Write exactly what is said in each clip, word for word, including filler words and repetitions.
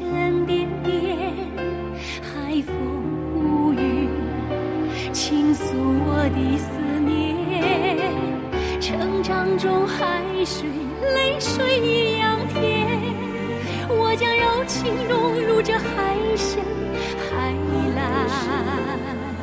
沉甸甸，海风无语倾诉我的思念。成长中海水泪水一样甜，我将柔情融入这海深海蓝。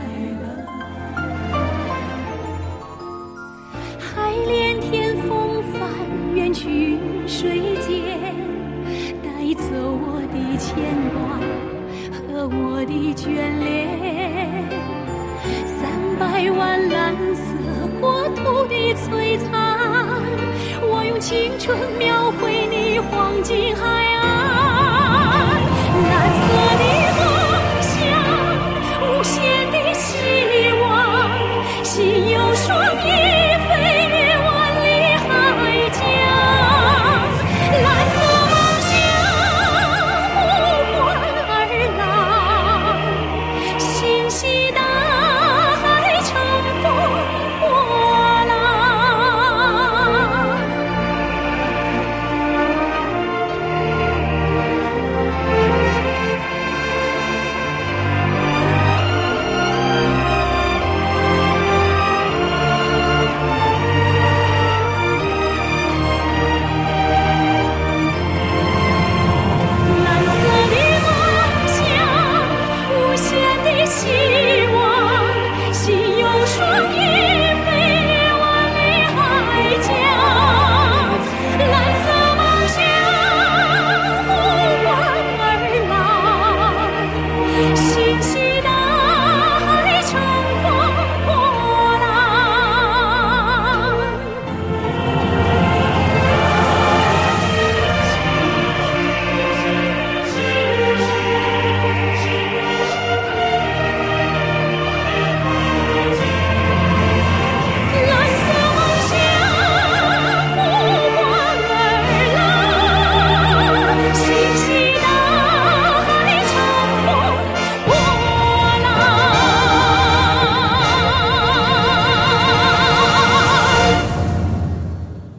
海连天风帆远去水间，带走我的牵挂和我的眷恋。三百万蓝色国土的璀璨，我用青春描绘你黄金海岸。